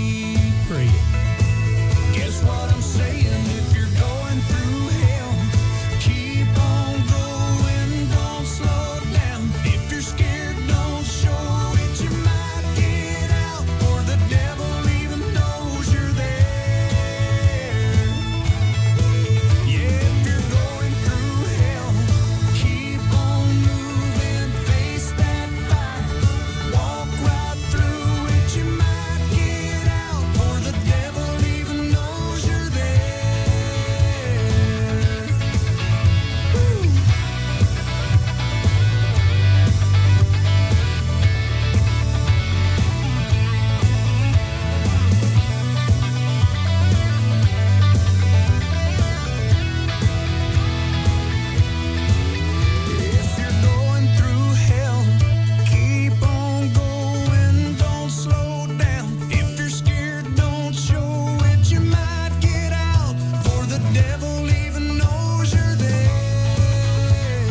keep praying. Guess what I'm saying? If you're going through hell, keep on going, don't slow down. If you're scared, don't show it. You might get out, or the devil even knows you're there. Yeah, if you're going through hell, keep on moving, face that fire, walk right through it. You might get out, or the devil even knows you're there. Woo. If you're going through hell, keep on going, don't slow down. If you're scared, don't show it. You might get out, for the devil even knows you're there.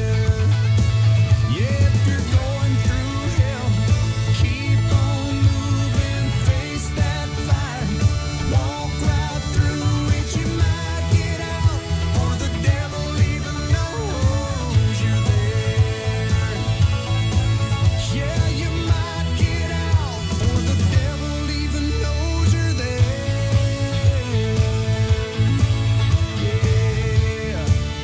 Yeah, if you're going through hell, keep on moving, face that fire, walk right through it. You might get out, for the devil even knows you're there. Yeah, you might get out, for the devil even knows you're there. Yeah.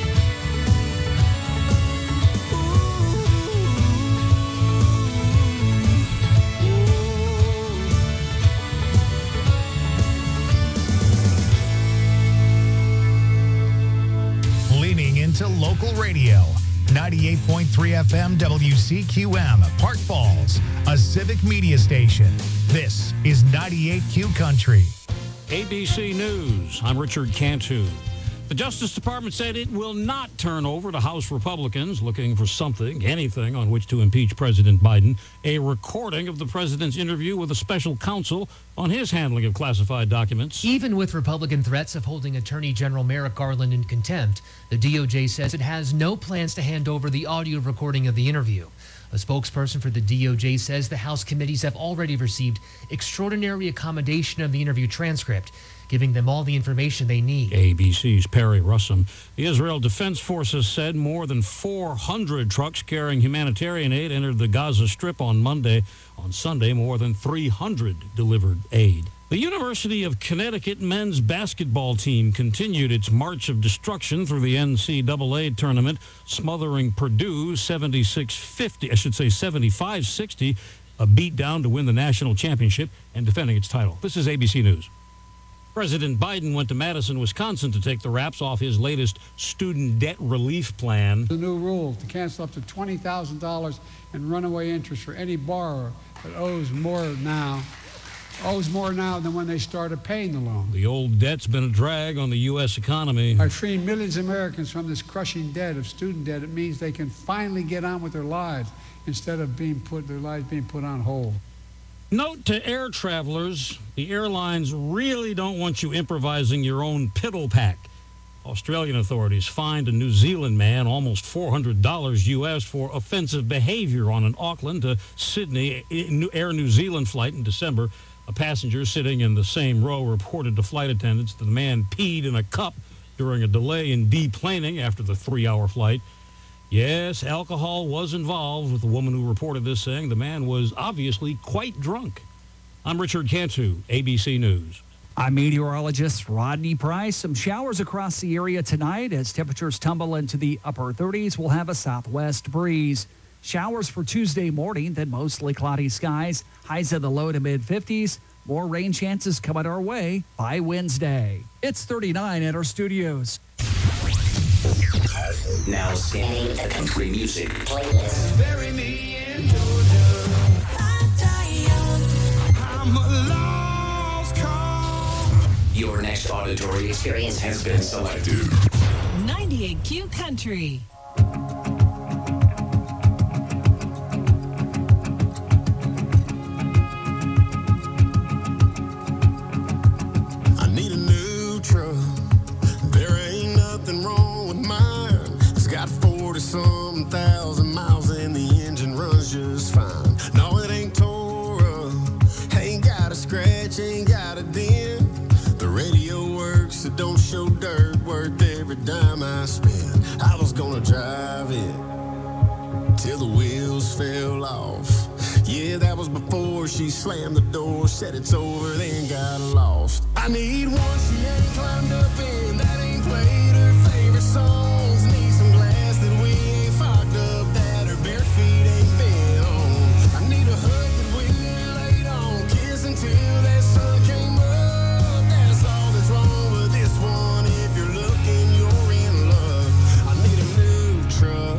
Leaning into local radio. 98.3 FM WCQM, Park Falls, a civic media station. This is 98Q Country. ABC News. I'm Richard Cantu. The Justice Department said it will not turn over to House Republicans looking for something, anything on which to impeach President Biden, a recording of the president's interview with a special counsel on his handling of classified documents. Even with Republican threats of holding Attorney General Merrick Garland in contempt, the DOJ says it has no plans to hand over the audio recording of the interview. A spokesperson for the DOJ says the House committees have already received extraordinary accommodation of the interview transcript, giving them all the information they need. ABC's Perry Russum. The Israel Defense Forces said more than 400 trucks carrying humanitarian aid entered the Gaza Strip on Monday. On Sunday, more than 300 delivered aid. The University of Connecticut men's basketball team continued its march of destruction through the NCAA tournament, smothering Purdue 75-60, a beatdown to win the national championship and defending its title. This is ABC News. President Biden went to Madison, Wisconsin to take the wraps off his latest student debt relief plan. The new rule to cancel up to $20,000 in runaway interest for any borrower that owes more now than when they started paying the loan. The old debt's been a drag on the U.S. economy. By freeing millions of Americans from this crushing debt of student debt, it means they can finally get on with their lives instead of their lives being put on hold. Note to air travelers, the airlines really don't want you improvising your own piddle pack. Australian authorities fined a New Zealand man almost $400 U.S. for offensive behavior on an Auckland to Sydney Air New Zealand flight in December. A passenger sitting in the same row reported to flight attendants that the man peed in a cup during a delay in deplaning after the 3-hour flight. Yes, alcohol was involved, with the woman who reported this saying the man was obviously quite drunk. I'm Richard Cantu, ABC News. I'm meteorologist Rodney Price. Some showers across the area tonight as temperatures tumble into the upper 30s. We'll have a southwest breeze. Showers for Tuesday morning, then mostly cloudy skies. Highs in the low to mid 50s. More rain chances coming our way by Wednesday. It's 39 at our studios. Now scanning the country music playlist. Bury me in Georgia. I'm a lost cause. Your next auditory experience has been selected. 98Q Country. I need a new truck. There ain't nothing wrong with mine. It's got 40-some thousand miles and the engine runs just fine. No, it ain't tore up, ain't got a scratch bitch ain't got a dent. The radio works, so don't show dirt. Worth every dime I spent. I was gonna drive it till the wheels fell off. Yeah, that was before she slammed the door, said it's over, then got lost. I need one she ain't climbed up in, that ain't played her favorite songs. Need some glass that we ain't fogged up, that her bare feet ain't been on. I need a hug that we ain't laid on, kiss until that sun came up. That's all that's wrong with this one. If you're looking, you're in luck. I need a new truck.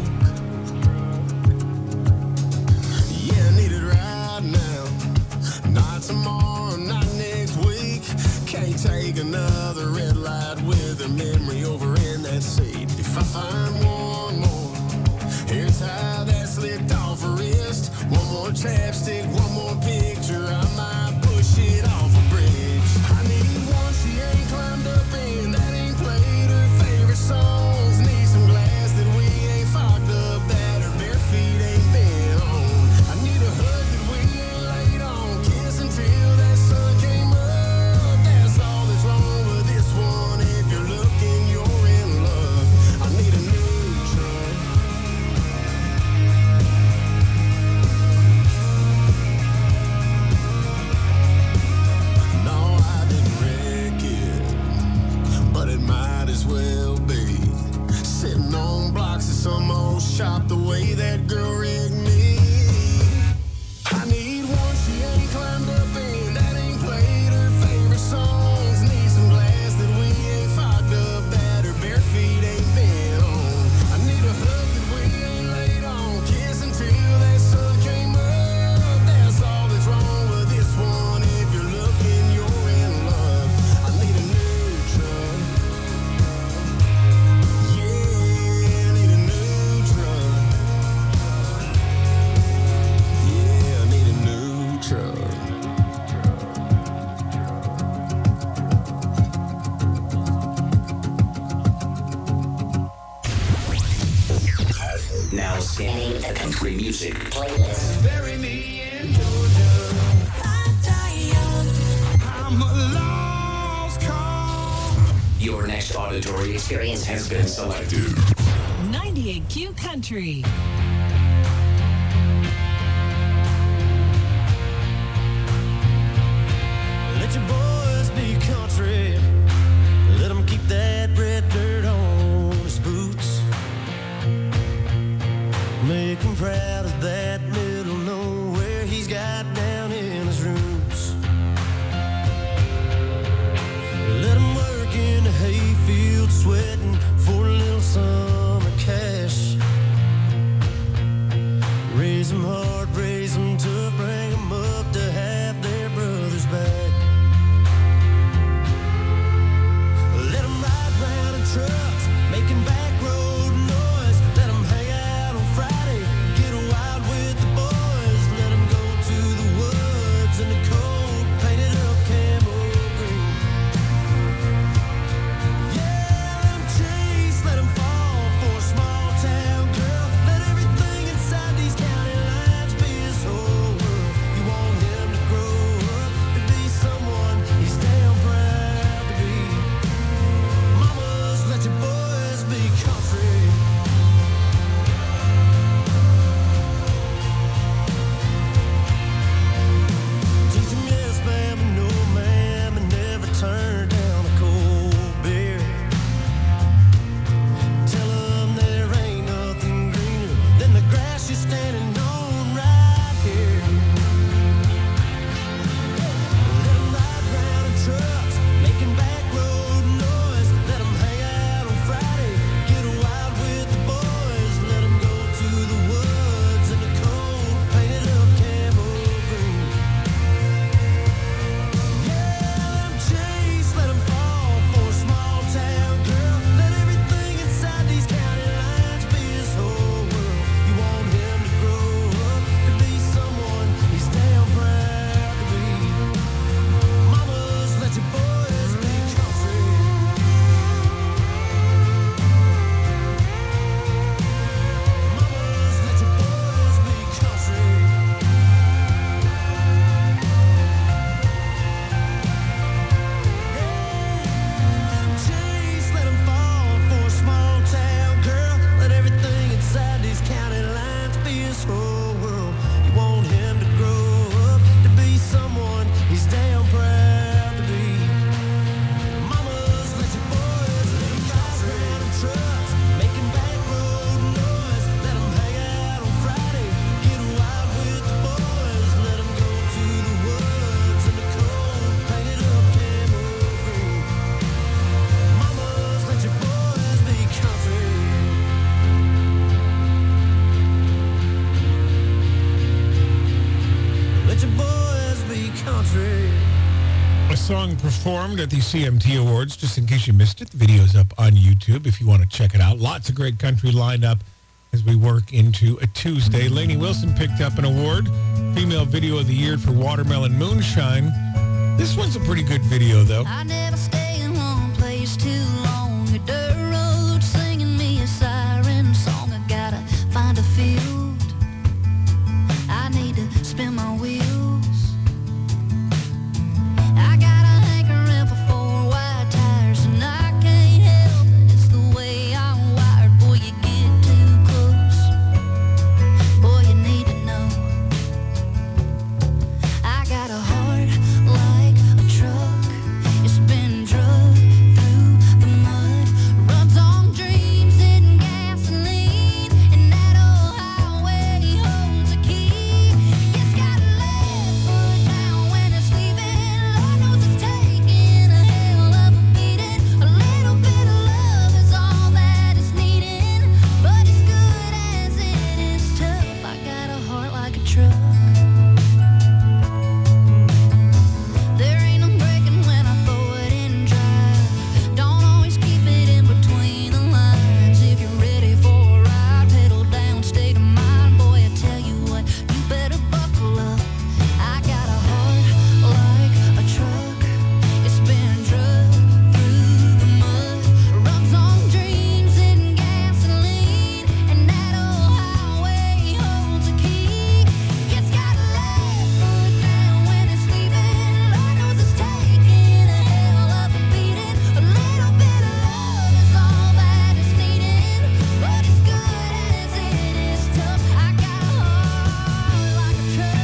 Yeah, I need it right now. Not tomorrow, not next week. Can't take another red light with her memory over in that seat. If I find one more, here's how that slipped off her wrist. One more chapstick, one more picture, I might push it off a bridge. I need one she ain't climbed up in, that ain't played her favorite songs. Need some glass that we ain't fogged up, that her bare feet ain't been on. I need a hug that we ain't laid on, kiss until that sun came up. That's all that's wrong with this one. If you're looking, you're in luck. I need a new truck. No, I didn't wreck it, but it might as well be. Sitting on blocks of some old shop the way that girl rigged me. I need one she ain't climbed up in, that ain't played her favorite songs. Need some glass that we ain't fogged up, that her bare feet ain't been on. I need a hug that we ain't laid on, kiss until that sun came up. That's all that's wrong with this one. If you're looking, you're in luck. I need a new truck. Yeah, I need a new truck. Yeah, I need a new truck. Now scanning the country music playlist. Bury me in Georgia. I'm a lost cause. Your next auditory experience has been selected. 98Q Country. Let your boys be country. Let them keep that red dirt on his boots. Make him proud of that middle nowhere he's got down in his roots. Let him work in the hayfield sweating for a little summer cash. song performed at the CMT Awards. Just in case you missed it, the video's up on YouTube if you want to check it out. Lots of great country lined up as we work into a Tuesday. Lainey Wilson picked up an award, Female Video of the Year for Watermelon Moonshine. This one's a pretty good video, though. I never stay in one place too long. A dirt road singing me a siren song. I gotta find a field. I need to spin my wheels. I got a hankering for 4 wide tires, and I can't help it. It's the way I'm wired. Boy, you get too close. Boy, you need to know. I got a heart like a truck. It's been drugged through the mud. Runs on dreams and gasoline, and that old highway holds a key. It's got a left foot down when it's leaving. Lord knows it's taking a hell of a beating. A little bit of love is all that it's needing, but as good as it is tough, I got a heart like a truck. There ain't no breaking when I throw it in drive. Don't always keep it in between the lines. If you're ready for a ride, pedal down, state of mind. Boy, I tell you what, you better buckle up. I got a heart like a truck. It's been drugged through the mud. Runs on dreams and gasoline, and that old highway holds a key. It's got a left foot down when it's leaving. Lord knows it's taking a hell of a beating. A little bit of love is all that it's needing, but as good as it is tough, I got a heart like a truck.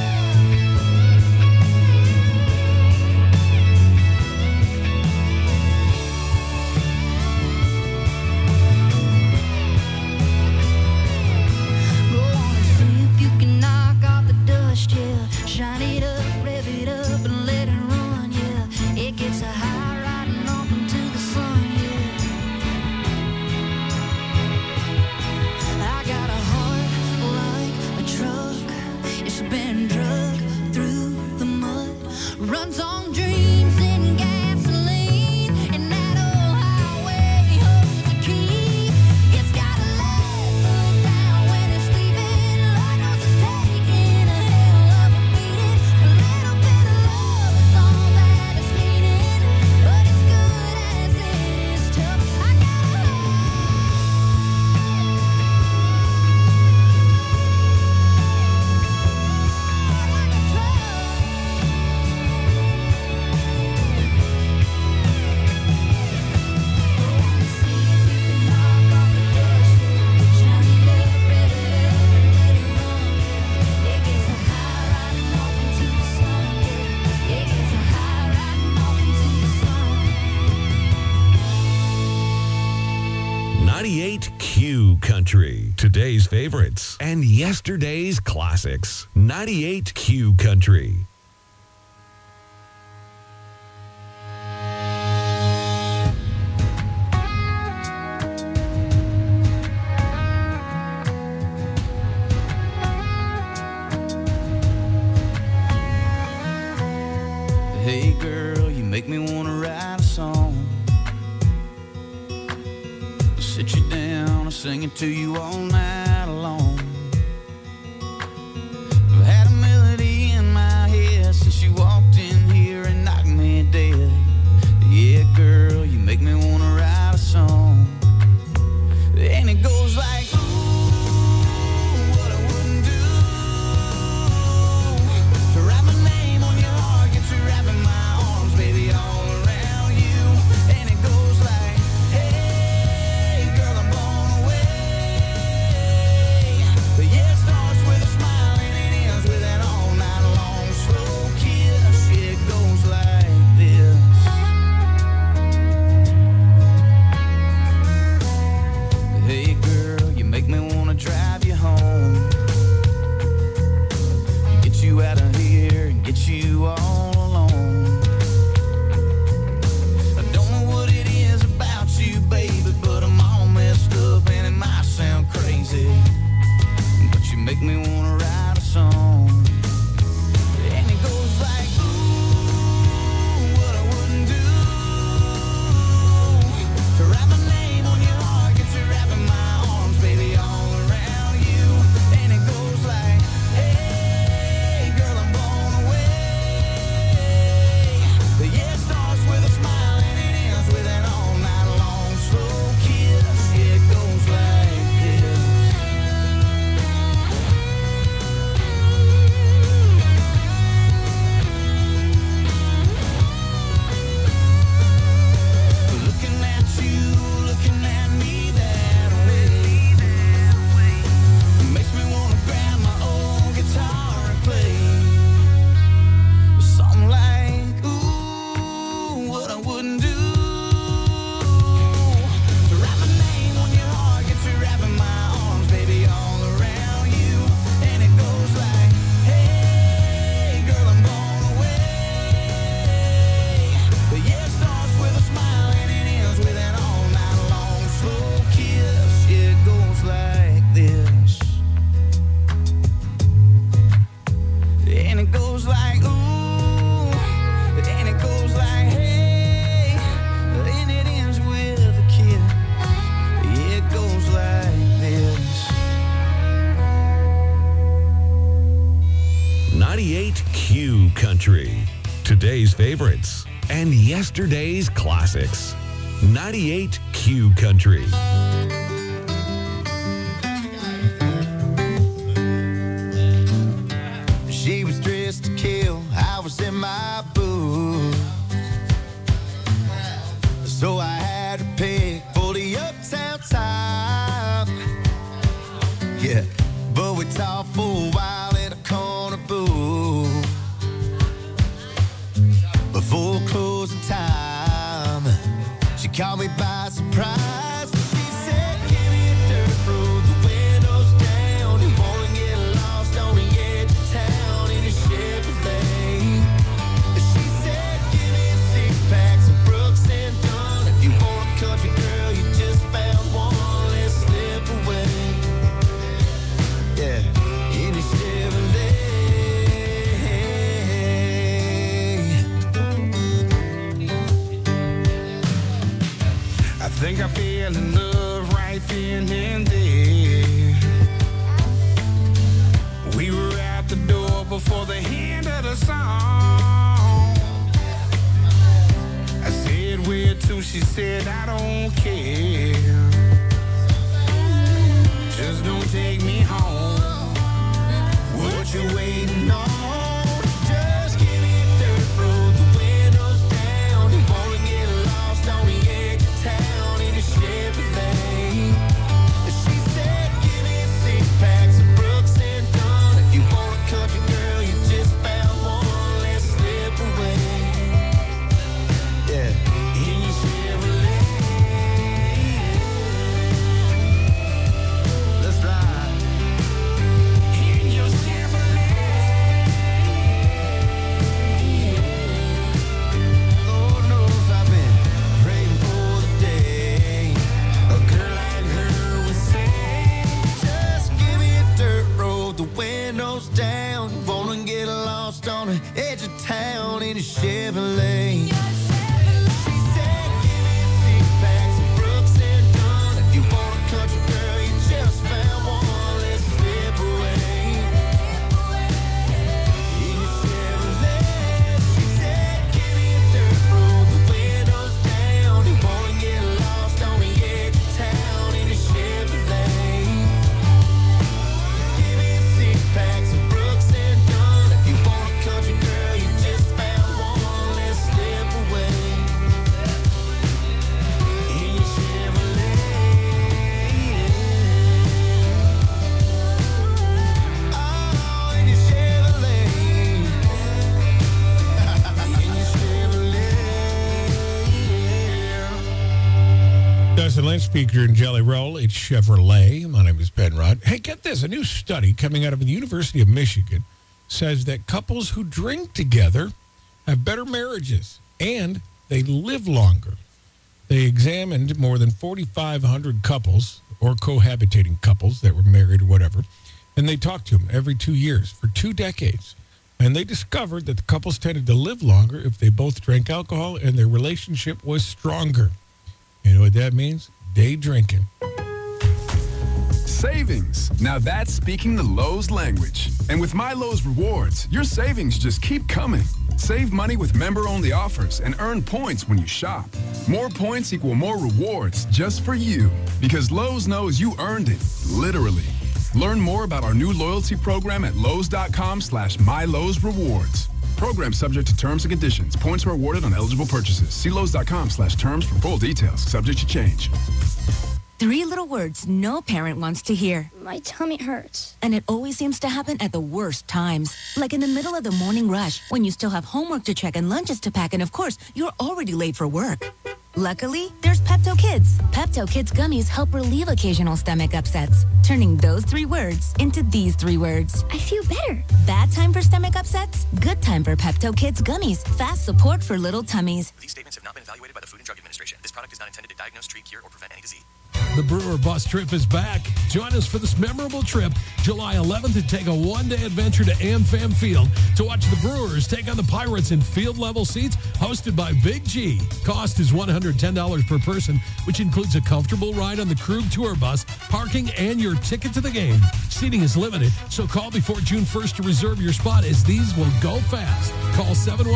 Go on and see if you can knock off the dust, yeah. Shine it up, rev it up, and let it run, yeah. It gets a high riding off into the sun, yeah. I got a heart like a truck. It's been drugged through the mud. Runs on dreams and gasoline, and that old highway holds a key. It's got a left foot down when it's leaving. Lord knows it's taking a hell of a beating. A little bit of love is all that it's needing, but as good as it is tough, I got a Q Country, today's favorites and yesterday's classics. 98 Q Country. Hey girl, you make me wanna write a song. Sit you down and sing it to you all night long. I've had a melody in my head since you walked in here and knocked me dead. Yeah, girl, you make me wanna write a song. And it goes like, ooh, what I wouldn't do to write my name on your heart, get you wrapping my arms, baby, all around you. And it goes like, hey, girl, I'm blown away. favorites and yesterday's classics. 98 Q Country. She was dressed to kill, I was in my booth. So I had to pick for the uptown top. Yeah, but we talked for a while in a corner booth. Before closing time, she caught me by surprise. She said, give me a dirt road, the windows down. You wanna get lost on the edge of town in a Chevrolet. She said, give me a six-pack, some Brooks and Dunn. If you want a country girl, you just found one, let's slip away. Yeah, in a Chevrolet. I think I fell in love right then and there. We were at the door before the end of the song. I said, where to? She said, I don't care. Just don't take me home. What you waiting on? Just give me a dirt road, the windows down. You wanna get lost on the edge of town in a Chevrolet. She said, give me a six-pack, some Brooks and Dunn. If you want a country girl, you just found one, let's slip away. Yeah, in your Chevrolet. Let's ride. In your Lord knows I've been praying for the day a girl like her would say, just give me a dirt road, the windows down. Wanna get lost on the edge of town in a Chevrolet. She said, give me a six-pack, some Brooks and Dunn. If you want a country girl, you just found one, let's slip away. In your Chevrolet. She said, give me a dirt road, the windows down. You wanna get lost on the edge of town in a Chevrolet. Give me a six-pack, some Brooks and Dunn. If you want a country girl, you just found one, let's slip away. In your Chevrolet. Oh, in your Chevrolet. In your Chevrolet. Dustin Lynch, speaker in Jelly Roll. It's Chevrolet. My name is Ben Rudd. Hey, get this. A new study coming out of the University of Michigan says that couples who drink together have better marriages and they live longer. They examined more than 4,500 couples or cohabitating couples that were married or whatever, and they talked to them every 2 years for 2 decades. And they discovered that the couples tended to live longer if they both drank alcohol and their relationship was stronger. You know what that means? Day drinking. Savings. Now that's speaking the Lowe's language. And with My Lowe's Rewards, your savings just keep coming. Save money with member-only offers and earn points when you shop. More points equal more rewards just for you. Because Lowe's knows you earned it, literally. Learn more about our new loyalty program at Lowes.com/MyLowe'sRewards. Program subject to terms and conditions. Points are awarded on eligible purchases. See Lowes.com/terms for full details. Subject to change. 3 little words no parent wants to hear. My tummy hurts. And it always seems to happen at the worst times. Like in the middle of the morning rush, when you still have homework to check and lunches to pack, and of course, you're already late for work. Luckily, there's Pepto Kids. Pepto Kids gummies help relieve occasional stomach upsets, turning those 3 words into these 3 words. I feel better. Bad time for stomach upsets? Good time for Pepto Kids gummies. Fast support for little tummies. These statements have not been evaluated by the Food and Drug Administration. This product is not intended to diagnose, treat, cure, or prevent any disease. The Brewer Bus Trip is back. Join us for this memorable trip July 11th to take a one-day adventure to AmFam Field to watch the Brewers take on the Pirates in field-level seats hosted by Big G. Cost is $110 per person, which includes a comfortable ride on the Krug Tour Bus, parking, and your ticket to the game. Seating is limited, so call before June 1st to reserve your spot as these will go fast. Call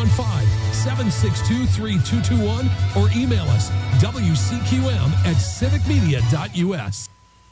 715-762-3221 or email us wcqm@civicmedia.us.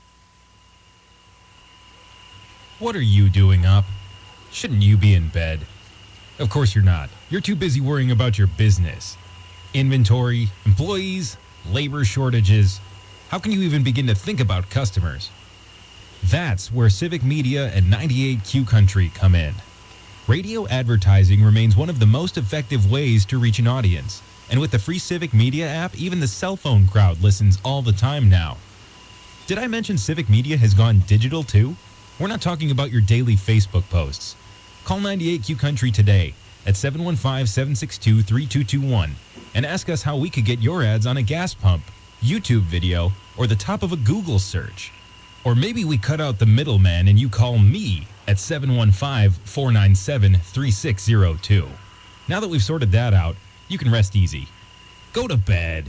What are you doing up? Shouldn't you be in bed? Of course you're not. You're too busy worrying about your business. Inventory, employees, labor shortages. How can you even begin to think about customers? That's where Civic Media and 98Q Country come in. Radio advertising remains one of the most effective ways to reach an audience. And with the free Civic Media app, even the cell phone crowd listens all the time now. Did I mention Civic Media has gone digital too? We're not talking about your daily Facebook posts. Call 98Q Country today at 715-762-3221 and ask us how we could get your ads on a gas pump, YouTube video, or the top of a Google search. Or maybe we cut out the middleman and you call me at 715-497-3602. Now that we've sorted that out, you can rest easy. Go to bed.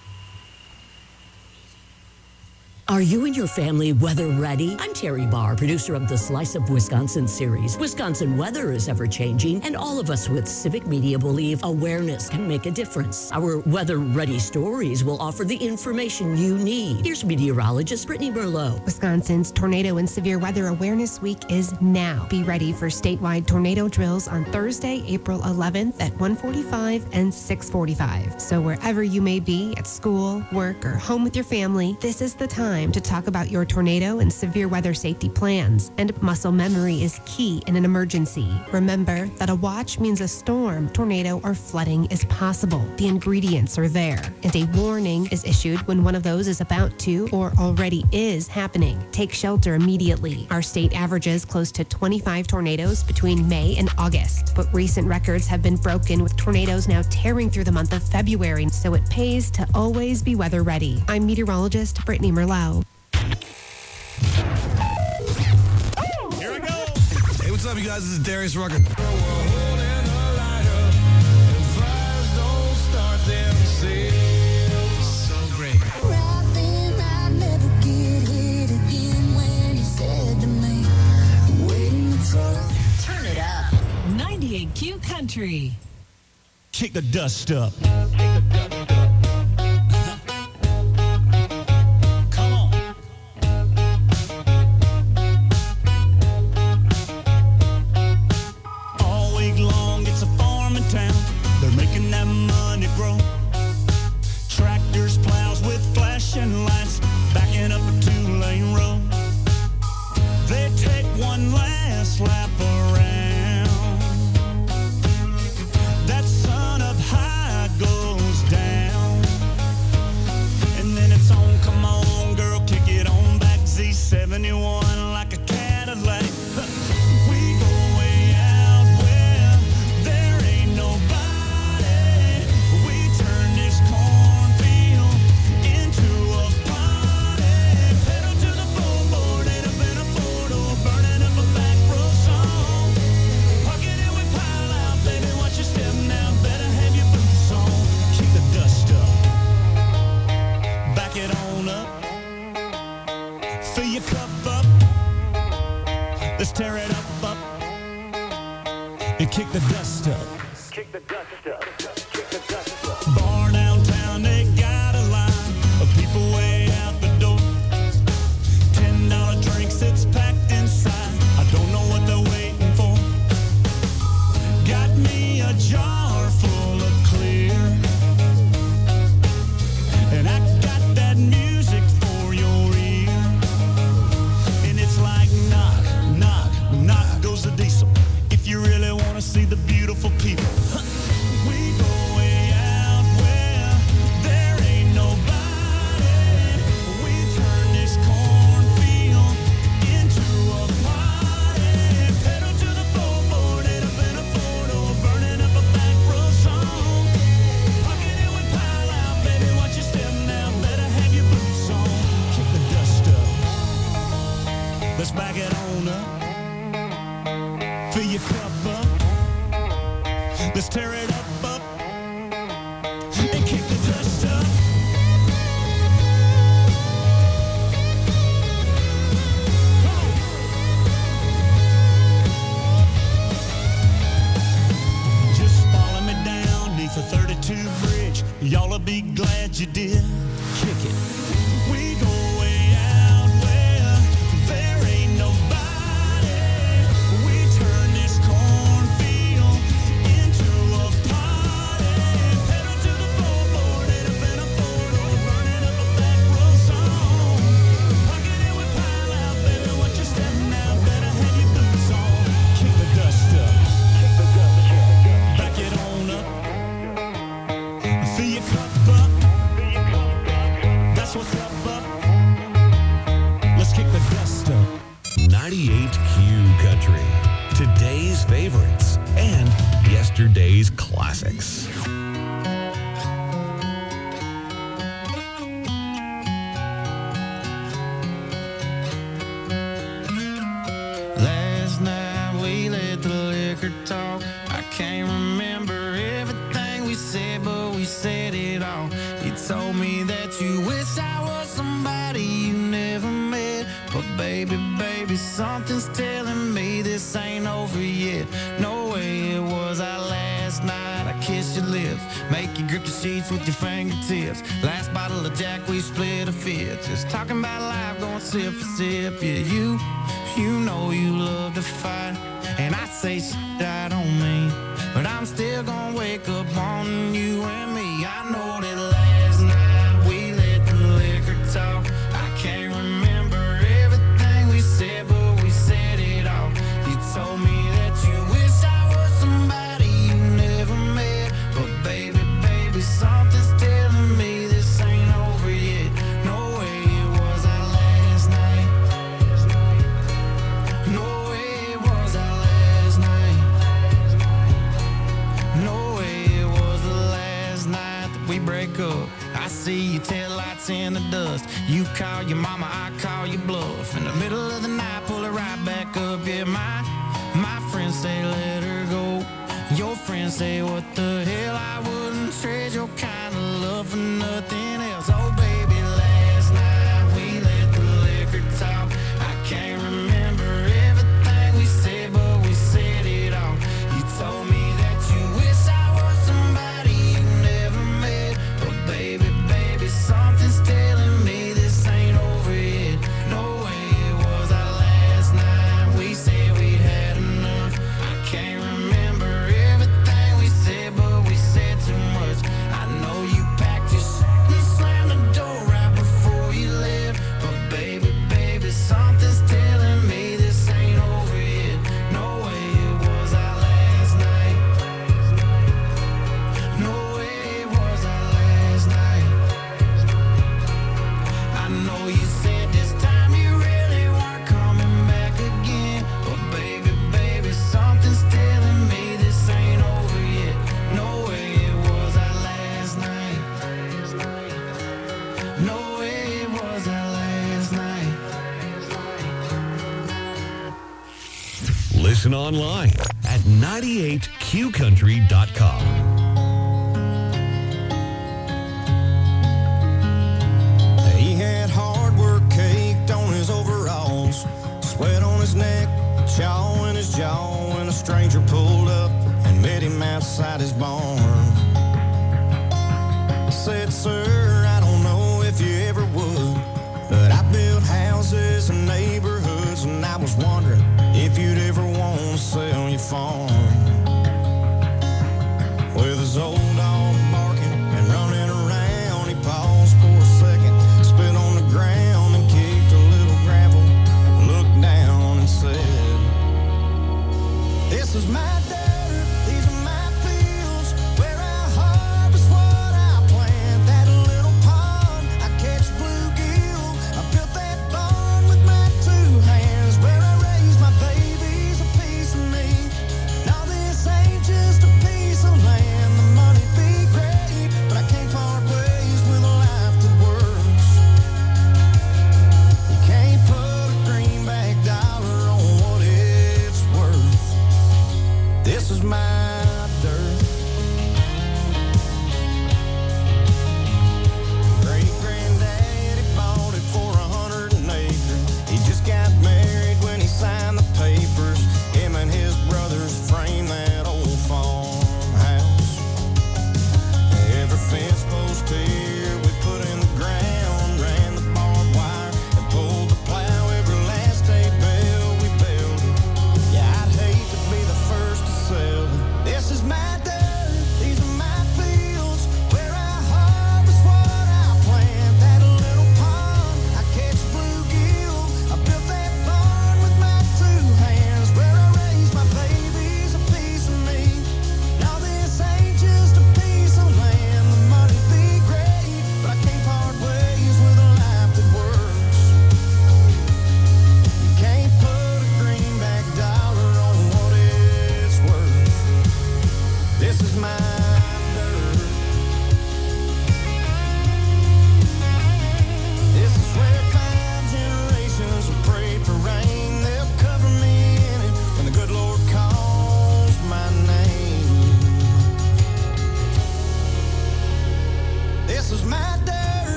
Are you and your family weather ready? I'm Terry Barr, producer of the Slice of Wisconsin series. Wisconsin weather is ever changing, and all of us with Civic Media believe awareness can make a difference. Our weather ready stories will offer the information you need. Here's meteorologist Brittany Merlot. Wisconsin's Tornado and Severe Weather Awareness Week is now. Be ready for statewide tornado drills on Thursday, April 11th at 1:45 and 6:45. So wherever you may be, at school, work, or home with your family, this is the time to talk about your tornado and severe weather safety plans. And muscle memory is key in an emergency. Remember that a watch means a storm, tornado, or flooding is possible. The ingredients are there, and a warning is issued when one of those is about to or already is happening. Take shelter immediately. Our state averages close to 25 tornadoes between May and August, but recent records have been broken with tornadoes now tearing through the month of February, so it pays to always be weather ready. I'm meteorologist Brittany Merlot. Here we go. Hey, what's up, you guys? This is Darius Rucker. So great. Turn it up. 98Q Country. Kick the dust up. Lights backing up a two-lane road. They take one last lap around. That sun up high goes down, and then it's on. Come on, girl, kick it on back. Z71 like a Cadillac. We go way out where there ain't nobody. We turn this cornfield into a party. Pedal to the floorboard, ain't up in a photo, burning up a back row song. Parking and we pile out, baby, watch your step now, better have your boots on. Kick the dust up, back it on up, fill your cup up, let's tear it up, and kick the dust up. Kick the dust up, kick the dust up. Bar downtown, they got a line of people way out the door. $10 drinks, it's packed inside. I don't know what they're waiting for. Got me a jar full of clear, and I got that music for your ear. And it's like knock, knock, knock goes the diesel. If you really want to see the beautiful people, we tear it up, and kick the dust up. Just follow me down neath the 32 bridge. Y'all'll be glad you did. Kick it. We go way out where there ain't nobody. We turn this cornfield into a party. Pedal to the floorboard, hit up in a four-door, burning up a back row song. Pocket it with pile out, baby, watch your step now. Better have your boots on. Kick the dust up. Back it on up. Fill your cup up. That's what's up. Let's kick the dust up. 98Q Country. Today's favorites and yesterday's classics. Last night we let the liquor talk. I can't remember everything we said, but we said it all. You told me that you wish I was somebody you never met. But baby, something's telling me this ain't over yet. No way it was our last night. I kissed your lips, make you grip the sheets with your fingertips. Last bottle of Jack, we split a fifth. Just talking about life, going sip for sip. Yeah, you know you love to fight, and I say shit I don't mean, but I'm still gonna wake up on you and me. I know that last night we let the liquor talk. I can't remember everything we said, but we said it all. You told me that you wish I was somebody you never met. But baby, something's telling me this ain't over yet. No way it was our last night. No way it was our last night. No way it was the last night that we break up. I see your taillights in the dust. You call your mama, I call your bluff. In the middle of the night, pull it right back up. Yeah, my friends say let her go. Your friends say what the hell, I wouldn't trade your kind of love for nothing else. Oh baby, last night we let the liquor talk. I can't remember everything we said, but we said it all. You told me that you wish I was somebody you never met. But baby, something's telling me this ain't over yet. No way it was our last night. We said we'd had enough. I can't remember everything we said, but we said too much. I know you packed your shit and slammed the door right before you left. But baby, something's telling me this ain't over yet. No way it was our last night. No way it was our last night. I know you said this time you really weren't coming back again. But baby, something's telling me this ain't over yet. No way it was our last night. No way it was our last night. Listen online at 98qcountry.com. He had hard work caked on his overalls, sweat on his neck, chaw in his jaw, when a stranger pulled up and met him outside his barn. Said, sir, I don't know if you ever would, but I built houses and neighborhoods, and I was wondering if you'd ever want to sell your farm. With his old dog barking and running around, he paused for a second, spit on the ground and kicked a little gravel, looked down and said, this is my dirt, these are my fields, where I harvest what I plant. That little pond, I catch bluegill, I built that barn with my two hands, where I raise my babies, a piece of me. Now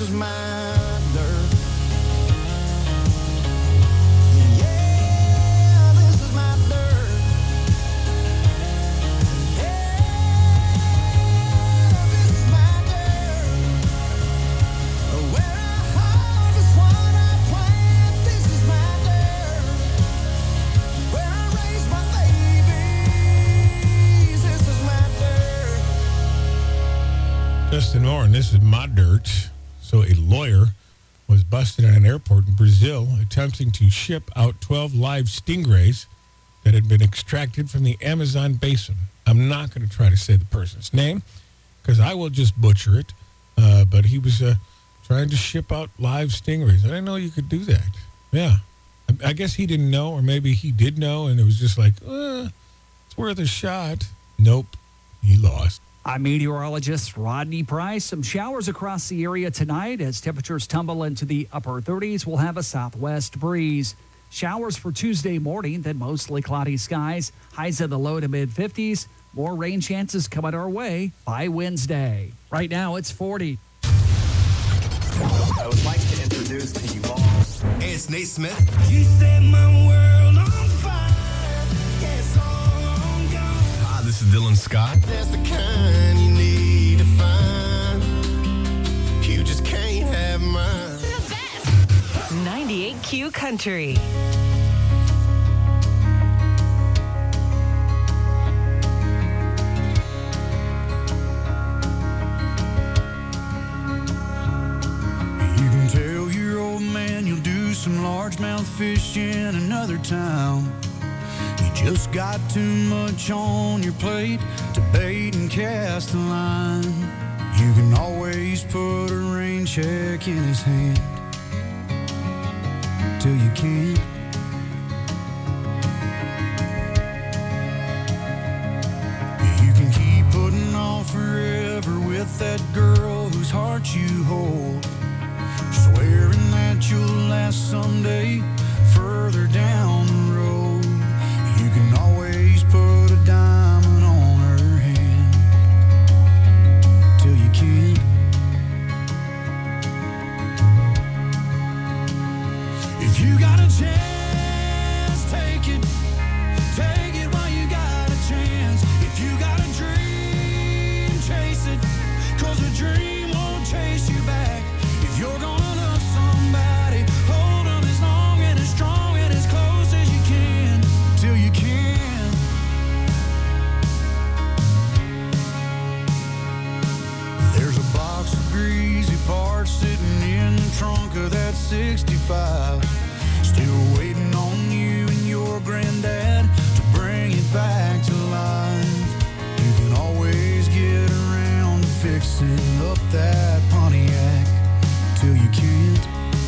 is my dirt. Yeah, this is my dirt. Yeah, this is my dirt. Where I harvest what I plant, this is my dirt. Where I raise my babies, this is my dirt. Justin Moore, and this is my dirt. So a lawyer was busted at an airport in Brazil attempting to ship out 12 live stingrays that had been extracted from the Amazon basin. I'm not going to try to say the person's name because I will just butcher it. But he was trying to ship out live stingrays. I didn't know you could do that. Yeah. I guess he didn't know, or maybe he did know, and it was just like, it's worth a shot. Nope. He lost. I'm meteorologist Rodney Price. Some showers across the area tonight as temperatures tumble into the upper 30s. We'll have a southwest breeze. Showers for Tuesday morning, then mostly cloudy skies. Highs in the low to mid 50s. More rain chances coming our way by Wednesday. Right now, it's 40. I would like to introduce to you all. Hey, it's Nate Smith. You set my world on fire. Yeah, it's all on gone. Hi, this is Dylan Scott. That's the kind you need to find. You just can't have mine. 98Q Country. You can tell your old man you'll do some largemouth fish in another town. You just got too much on your plate to bait and cast a line. You can always put a rain check in his hand till you can't. You can keep putting off forever with that girl whose heart you hold, swearing that you'll last someday further down the road. You can always put a diamond on her hand till you can't. If you got a chance, take it. Take it while you got a chance. If you got a dream, chase it. 'Cause a dream won't chase you back. If you're gonna love somebody, hold them as long and as strong and as close as you can, till you can. There's a box of greasy parts sitting in the trunk of that 65, still waiting on you and your granddad to bring it back to life. You can always get around to fixing up that Pontiac till you can't.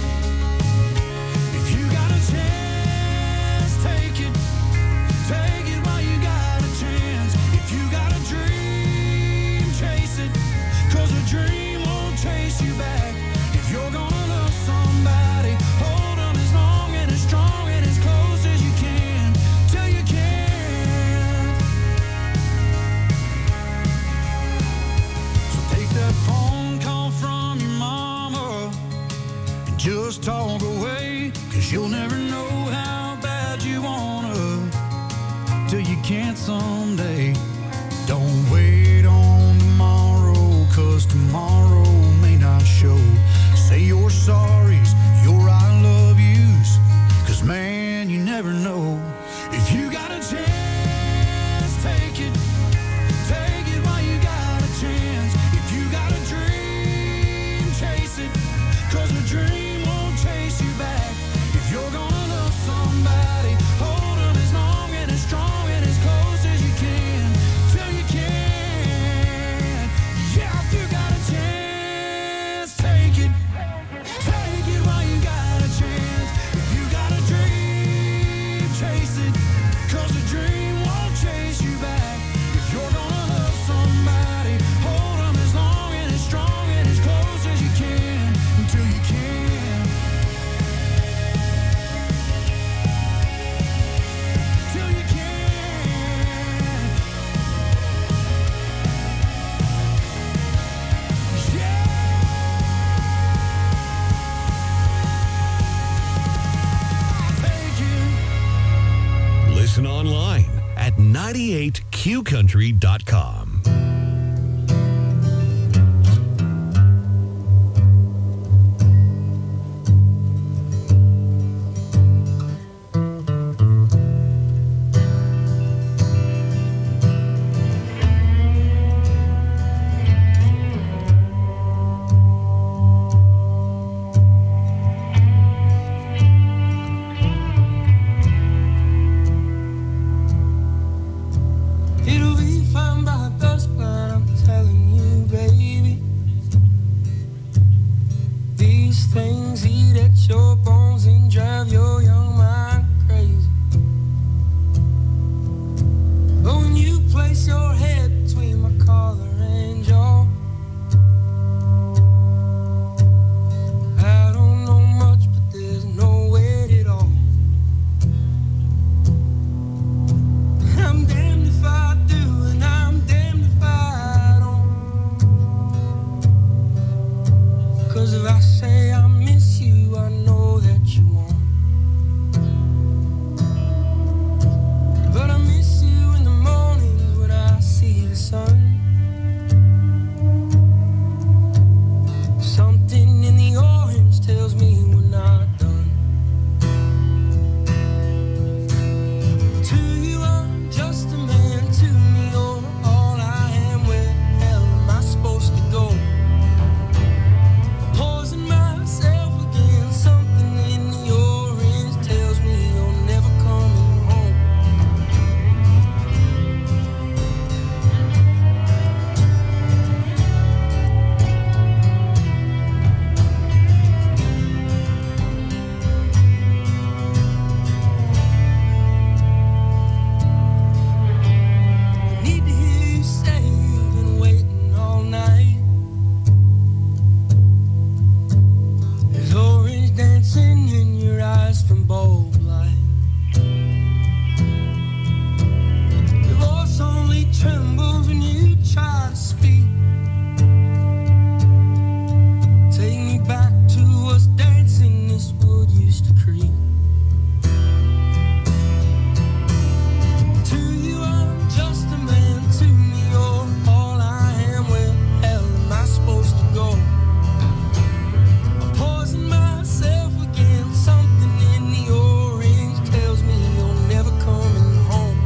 If you got a chance, take it. Take it while you got a chance. If you got a dream, chase it. 'Cause a dream won't chase you back. If you're gonna love somebody, hold them as long and as strong and as close as you can, till you can't. So take that phone call from your mama and just talk away. 'Cause you'll never know how bad you wanna till you can't someday. Don't wait on tomorrow, 'cause tomorrow may not show. Say your sorries, your I love yous, 'cause man, you never know. If you got a chance, take it. Take it while you got a chance. If you got a dream, chase it. 'Cause a dream won't chase you back. If you're gonna love somebody, hold them as long and as strong and as close as you can, till you can. Yeah, if you got a chance. 98QCountry.com. It'll be fine by dusk, but I'm telling you, baby. These things eat at your bones and drive your young mind crazy. But when you place your head between my collar and jaw, I don't know much, but there's no weight at all. I'm damned if I do, and I'm damned if I don't. 'Cause if I say I miss you, I know that you won't. But I miss you in the mornings when I see the sun. Something in the orange tells me we're not done. To you, I'm just a man. To me, you're all I am. Where the hell am I supposed to go? Opposing myself against something in the orange tells me you're never coming home. Need to hear you say you've been waiting all night. There's orange dancing in your eyes from bulb light. Your voice only trembles when you try to speak. Take me back to us dancing this wood used to creep. To you, I'm just a man. To me, you're all I am. Where the hell am I supposed to go? Opposing myself against something in the orange tells me you're never coming home.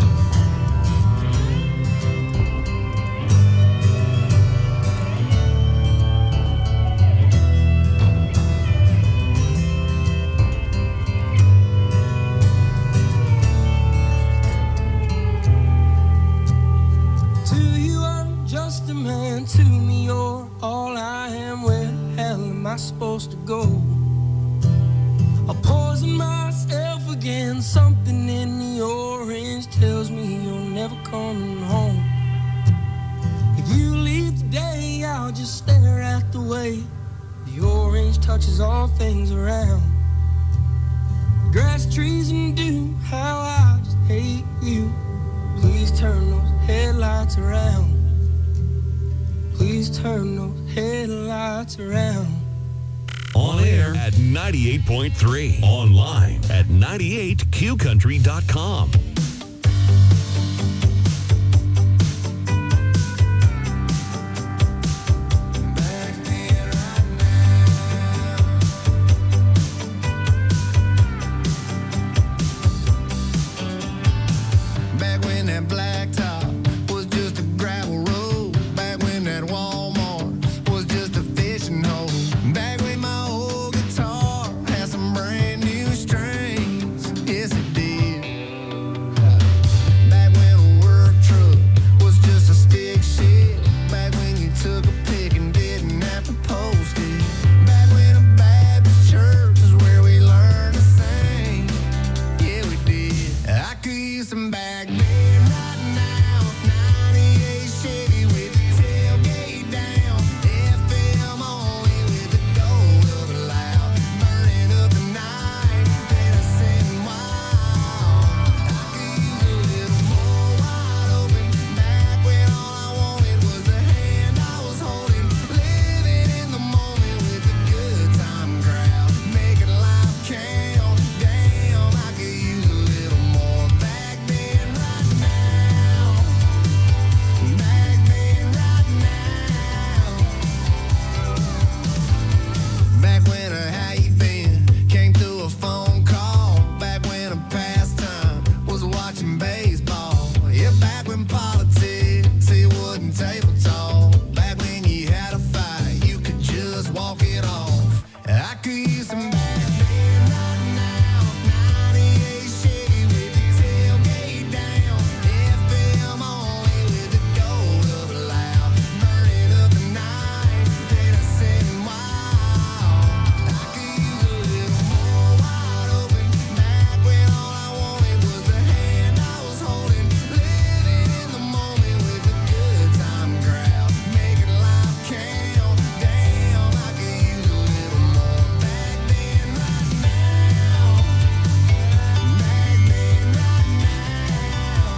To you, I'm just a man. To me, you're all I am. Where the hell am I supposed to go? Opposing myself against something in the orange tells me you're never coming home. If you leave today, I'll just stare at the way the orange touches all things around. Grass, trees, and dew, how I just hate you. Please turn those headlights around. Please turn those headlights around. On air at 98.3. Online at 98QCountry.com. Back when that blacktop was just a gravel road. Back when that Walmart was just a fishing hole. Back when my old guitar had some brand new strings. Yes, it did. walk it off. I could use some back then right now. 98 Chevy with the tailgate down. FM only with the gold of a loud. Burning up the night, then I said wow. I could use a little more wide open. Back when all I wanted was the hand I was holding. Living in the moment with the good time crowd. Making life count. Damn, I could use a little more back then right now. Back then right now.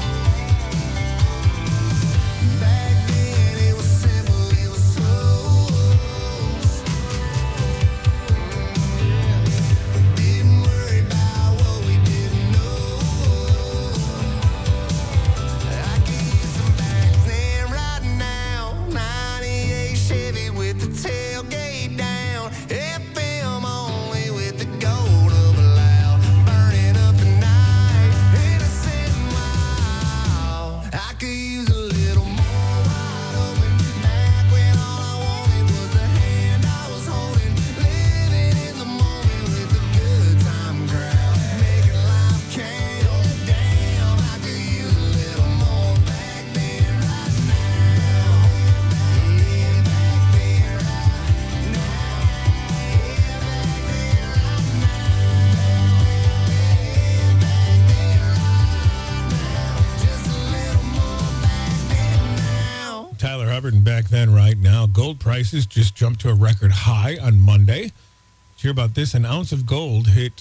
Back then it was simple, it was slow. Didn't worry about what we didn't know. I could use some back then right now. 98 Chevy with the tailgate down. FM only with the gold of a loud. Burning up the night. Innocent and wild. I could use a little more wide open. Back when all I wanted was the hand I was holding. Living in the moment with the good time crowd. Making life count. Damn, I could use a little more back then right now. Yeah, back then right now. Yeah, back then right now. Yeah, back then right now. Just a little more back then now. Tyler Hubbard and Back Then Right Now. Gold prices just jumped to a record high on Monday. Did you hear about this? An ounce of gold hit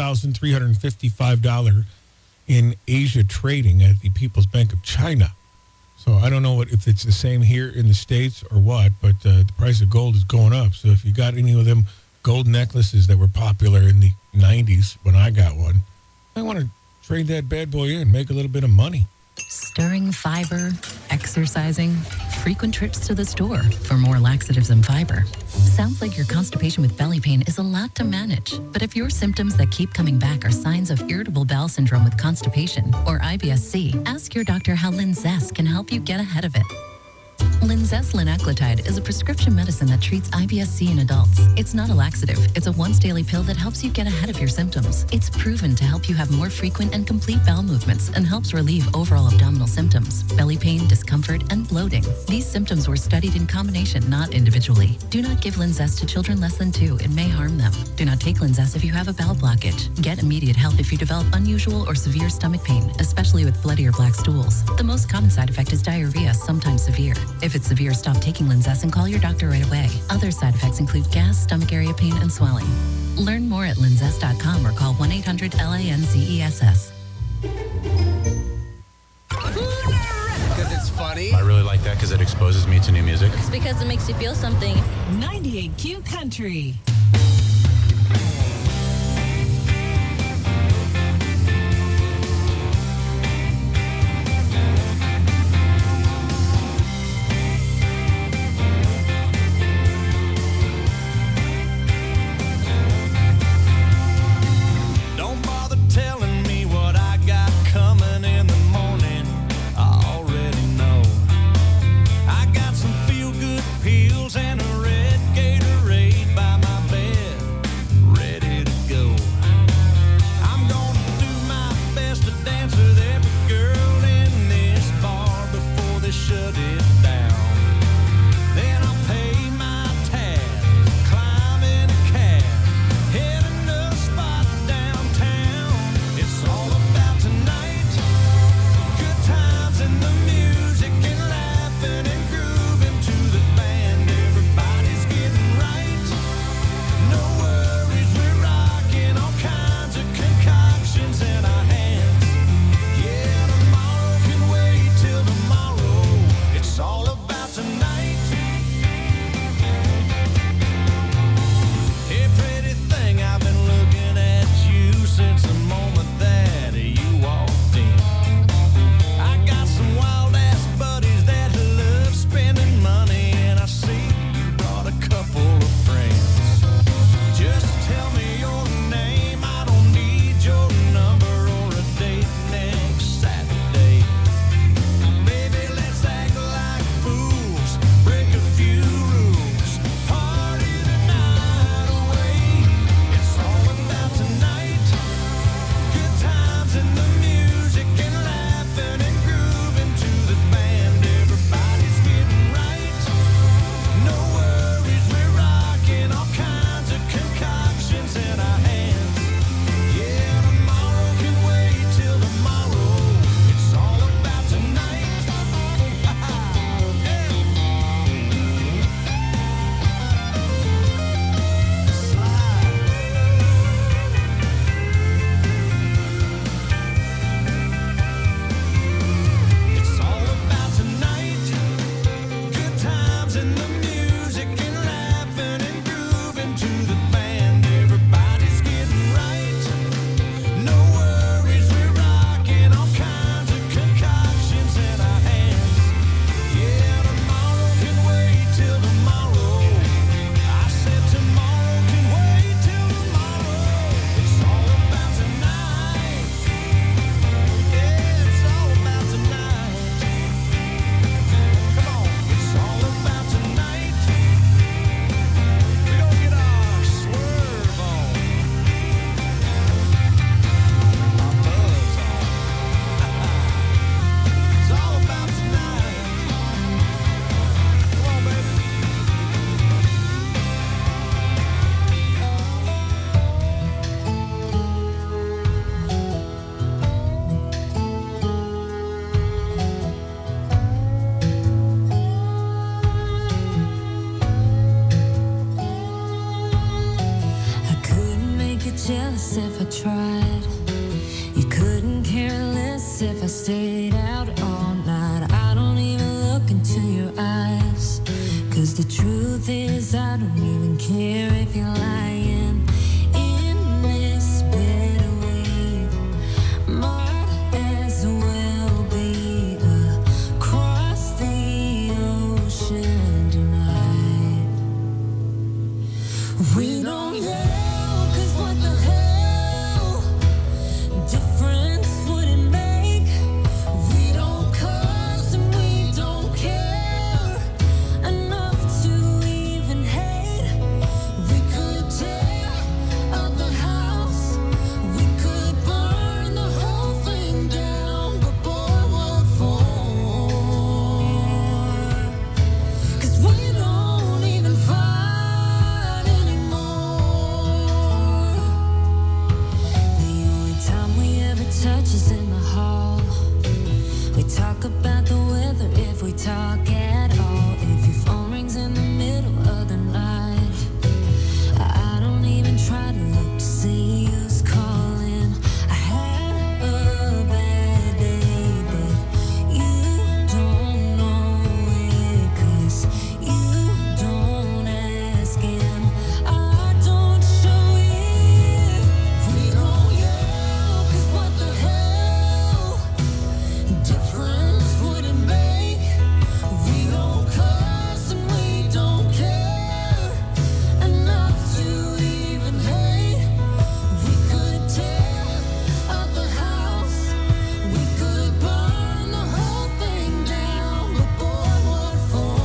$2,355 in Asia trading at the People's Bank of China. So I don't know if it's the same here in the States or what, but the price of gold is going up. So if you got any of them gold necklaces that were popular in the 90s when I got one, I want to trade that bad boy in, make a little bit of money. Stirring fiber, exercising, frequent trips to the store for more laxatives and fiber. Sounds like your constipation with belly pain is a lot to manage. But if your symptoms that keep coming back are signs of irritable bowel syndrome with constipation or IBS-C, ask your doctor how Linzess can help you get ahead of it. Linzess linaclotide is a prescription medicine that treats IBS-C in adults. It's not a laxative. It's a once-daily pill that helps you get ahead of your symptoms. It's proven to help you have more frequent and complete bowel movements and helps relieve overall abdominal symptoms, belly pain, discomfort, and bloating. These symptoms were studied in combination, not individually. Do not give Linzess to children less than 2. It may harm them. Do not take Linzess if you have a bowel blockage. Get immediate help if you develop unusual or severe stomach pain, especially with bloody or black stools. The most common side effect is diarrhea, sometimes severe. If it's severe, stop taking Linzess and call your doctor right away. Other side effects include gas, stomach area pain, and swelling. Learn more at linzess.com or call 1-800-LANZESS. Because it's funny. I really like that because it exposes me to new music. It's because it makes you feel something. 98Q Country. Don't bother telling me what I got coming in the morning. I already know. I got some feel-good pills and a red Gatorade by my bed, ready less if I tried. You couldn't care less if I stayed out all night. I don't even look into your eyes, 'cause the truth is I don't even care if you're lying. In this bed we might as well be across the ocean tonight. We don't yell, 'cause what the hell difference would it make? We don't cuss and we don't care enough to even hate. We could tear up the house, we could burn the whole thing down, but boy, what for? 'Cause we don't even fight anymore. The only time we ever touch is in the hall. We talk about the weather if we talk at all. If your phone rings in the middle of the night, I don't even try to look to see who's calling. I had a bad day, but you don't know it, 'cause you don't ask and I don't show it. We don't yell, 'cause what the hell difference would it make? We don't cuss and we don't care enough to even hate. We could tear up the house, we could burn the whole thing down, but boy, what for?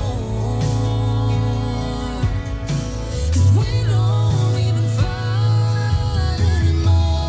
'Cause we don't even fight anymore.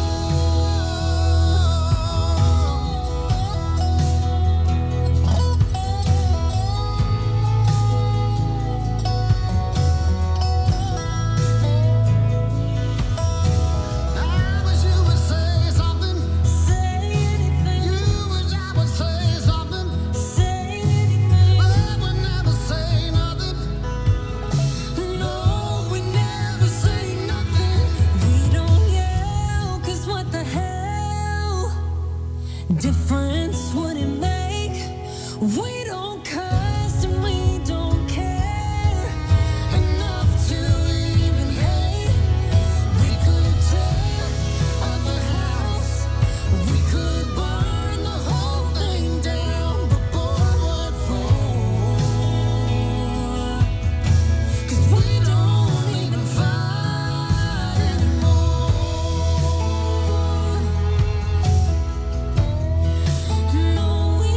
I wish you would say something. Say anything. You wish I would say something. Say anything. But I would never say nothing. No, we never say nothing. We don't yell, 'cause what the hell difference would it make? We don't cuss and we don't care enough to even hate. We could tear up the house, we could burn the whole thing down, but boy, what for? 'Cause we don't even fight anymore. No, we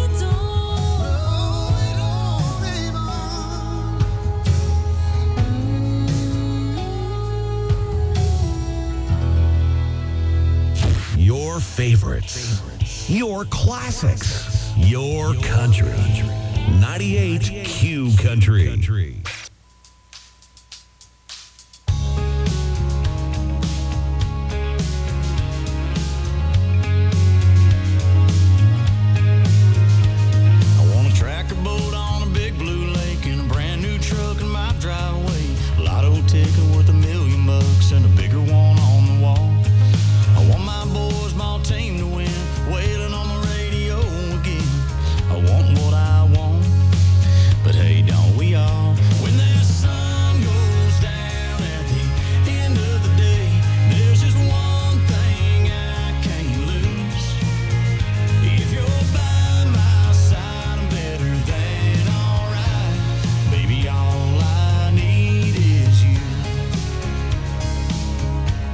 Your favorites, your classics, your country. 98 Q Country. I want a tractor boat on a big blue lake and a brand new truck in my driveway. A lotto ticket worth $1 million and a bigger one on the wall. I want my boys, my team to win, wailing on the radio again. I want what I want, but hey, don't we all? When that sun goes down at the end of the day, there's just one thing I can't lose. If you're by my side, I'm better than alright. Baby, all I need is you.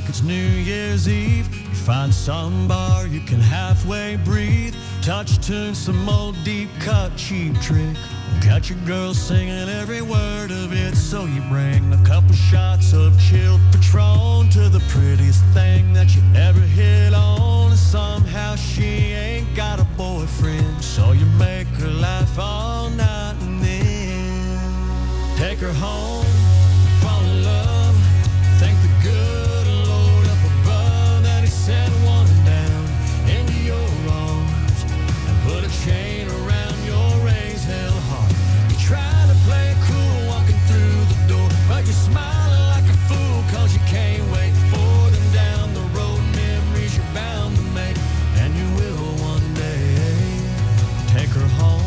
it's New Year's Eve. You find some bar you can halfway breathe. Touch tune, some old deep cut cheap trick. Got your girl singing every word of it. So you bring a couple shots of chilled Patron to the prettiest thing that you ever hit on. And somehow she ain't got a boyfriend, so you make her laugh all night and then take her home, fall in love. Thank the good Lord up above that he sent one down into your arms and put a chain around your raised hell heart. You're trying to play it cool walking through the door, but you're smiling like a fool cause you can't wait for them down the road. Memories you're bound to make, and you will one day take her home.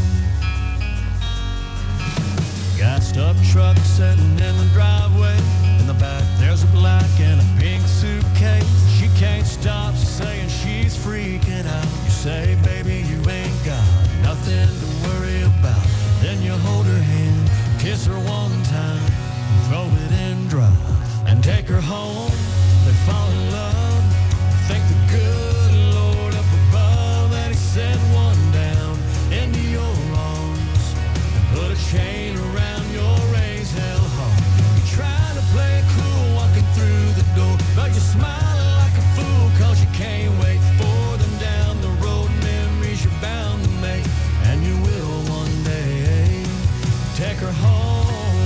Got stuck truck sitting in the driveway. In the back there's a black and a pink suitcase. She can't stop saying she's freaking out. You say, baby, you ain't got nothing to worry about. Then you hold her hand, kiss her one time, throw it in drive, and take her home. They fall in love. Thank the good Lord up above that he sent one down into your arms and put a chain around your raised hell heart. You're trying to play it cool walking through the door, but you're smiling like a fool cause you can't wait for them down the road. Memories you're bound to make, and you will one day take her home.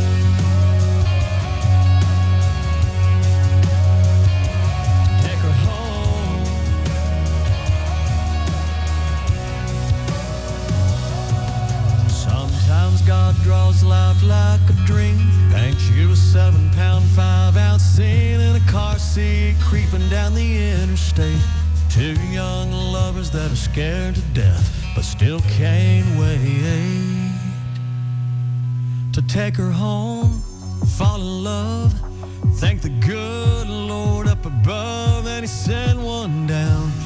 Take her home. Sometimes God draws life like a dream, paints you a 7-pound 5-ounce scene in a car seat creeping down the interstate. Two young lovers that are scared to death but still can't wait to take her home, fall in love. Thank the good Lord up above that he sent one down